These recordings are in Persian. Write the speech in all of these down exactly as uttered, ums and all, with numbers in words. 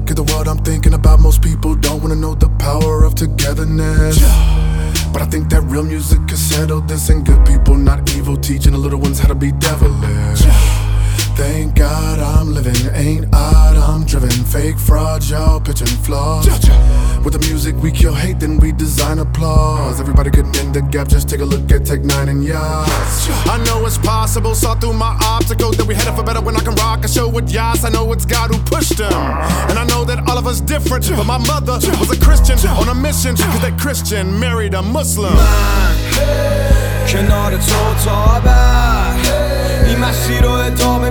look at the world, I'm thinking about most people don't wanna know the power of togetherness. But I think that real music can settle this, and good people, not evil, teaching the little ones how to be devilish. Thank God I'm living, ain't odd, I'm driven. Fake fraud, y'all pitching flaws. With the music we kill hate, then we design applause. Everybody getting in the gap, just take a look at Tech Nine and Yas. I know it's possible, saw through my obstacles that we headed for better when I can rock a show with Yas. I know it's God who pushed them, and I know that all of us different, but my mother was a Christian on a mission, cause that Christian married a Muslim. من کنار تو تا ابد این مسیر رو ادامه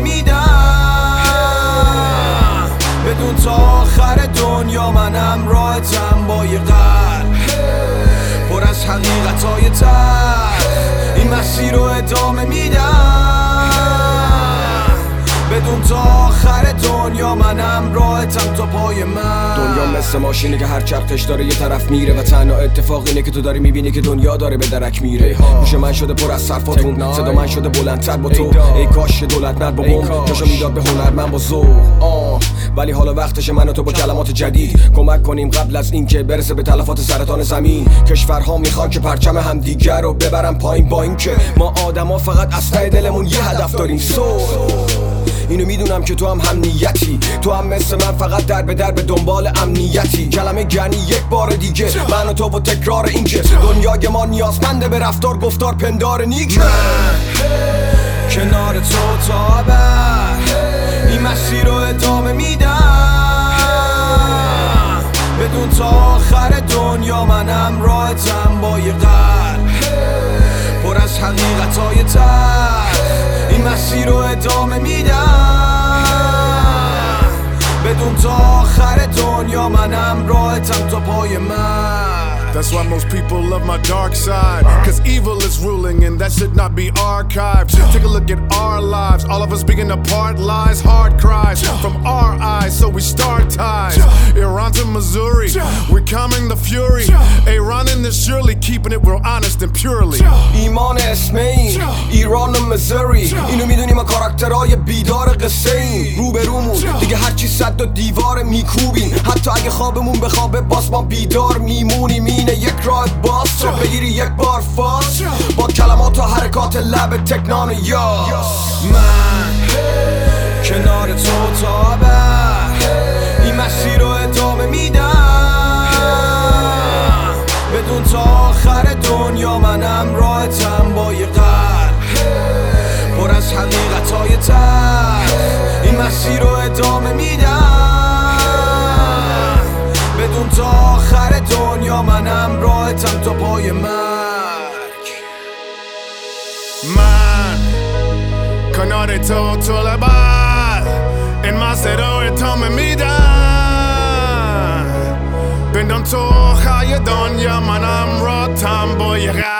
میدم، بدون تا آخر دنیا منم راحتم با یه قلب پر از حقیقتای تلخ. این مسیر رو ادامه میدم، بدون تا آخر دنیا منم راحتم تا پای من. دنیا مثل ماشینه که هر چرخش داره یه طرف میره، و تنها اتفاق اینه که تو داری میبینی که دنیا داره به درک میره. گوش من شده پر از صرفاتون، صدا من شده بلندتر با تو. ای کاش دولت مرد با بم جاشو میداد به هنرمند با ذوق. آه ولی حالا وقتشه من و تو با کلمات جدید کمک کنیم قبل از اینکه برسه به تلفات سرطان زمین. کشورها میخوان که پرچم همدیگر رو ببرن پایین، با اینکه ما آدما فقط از ته دلمون یه هدف داریم، صلح. اینو میدونم که تو هم هم نیتی، تو هم مثل من فقط در به در به دنبال امنیتی. کلمه گنی یک بار دیگه من و تو و تکرار این که دنیای ما نیازمنده به رفتار گفتار پندار نیک. من کنار تو تا ابد این مسیر رو ادامه میدم، بدون تا آخر دنیا منم راحتم با یه قلب پر از حقیقتای تلخ. این مسیر رو ادامه میدم، بدون تا آخر دنیا منم راحتم تا پای من. That's why most people love my dark side, cause evil is ruling and that should not be archived. Take a look at our lives, all of us being apart, lies, hard cries from our eyes, so we start ties. Iran to Missouri, we're calming the fury. Iran in this surely keeping it real honest and purely. ایمان اسم این ایران و مزوری، اینو میدونیم ما کاراکترهای بیدار قصه این. روبرومون دیگه هرچی صد و دیوار میکوبیم، حتی اگه خوابمون بخوابه باز ما بیدار میمونیم. اینه یک راه باز چه بگیری یک بار فاز با کلمات و حرکات لب تکنان و یاس. من کنار تو تا ابد این مسیر رو ادامه میدم، بدون تا آخر دنیا منم راحتم با یه قلب پر از حقیقتای تلخ. این مسیر رو ادامه میدم، بدون تا آخر دنیا منم راحتم تا پای مرگ. من کنار تو تا ابد این مسیر رو ادامه میدم، بدون تا آخر دنیا منم راحتم با یه قلب